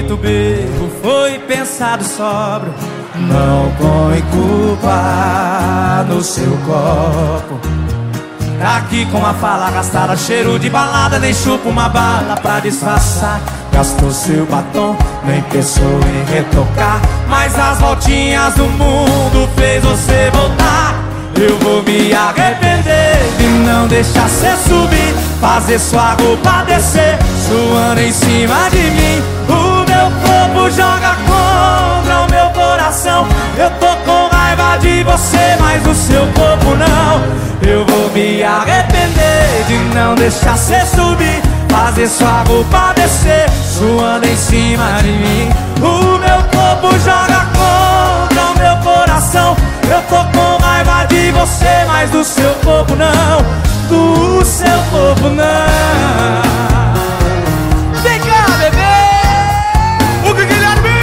que tu bebo foi pensado sóbrio. Não põe culpa no seu copo. Aqui com a fala gastada, cheiro de balada, nem chupa uma bala pra disfarçar. Gastou seu batom, nem pensou em retocar, mas as voltinhas do mundo fez você voltar. Eu vou me arrepender de não deixar cê subir, fazer sua roupa descer, suando em cima de mim. O meu corpo joga contra o meu coração. Eu tô com raiva de você, mas o seu corpo não. Eu vou me arrepender de não deixar cê subir, fazer sua roupa descer, suando em cima de mim. O meu corpo joga contra o meu coração. Eu tô com raiva de você, mas do seu corpo não. Do seu corpo não. Vem cá, bebê! O Guilherme!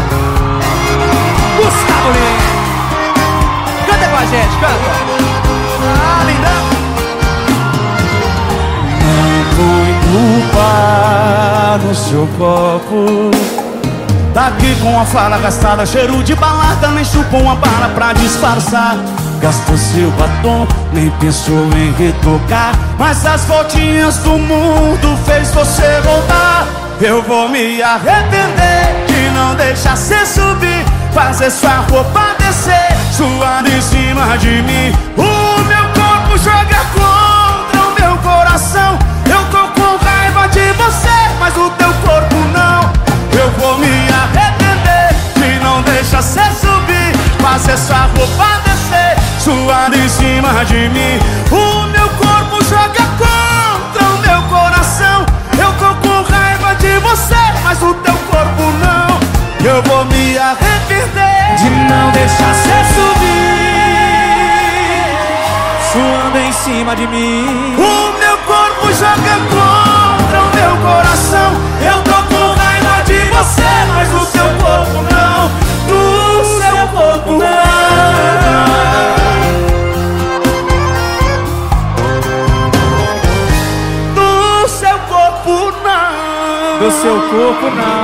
Gustavo Lima! Canta com a gente, canta! Ah, lindão! Não põe culpa no seu copo. Daqui com a fala gastada, cheiro de balada, nem chupou uma bala pra disfarçar. Gastou seu batom, nem pensou em retocar, mas as voltinhas do mundo fez você voltar. Eu vou me arrepender de não deixar cê subir, fazer sua roupa descer, suando em cima de mim. O meu corpo joga contra o meu coração. Eu tô com raiva de você, mas o teu corpo não. Eu vou me arrepender de não deixar cê subir, fazer sua roupa descer, suando em cima de mim. O meu corpo joga contra o meu coração. Eu tô com raiva de você, mas o teu corpo não. Eu vou me arrepender de não deixar cê subir, suando em cima de mim. O meu corpo joga contra o meu coração. Eu tô com raiva de você, mas do seu corpo não. Do seu corpo não. Do seu corpo não. Do seu corpo não.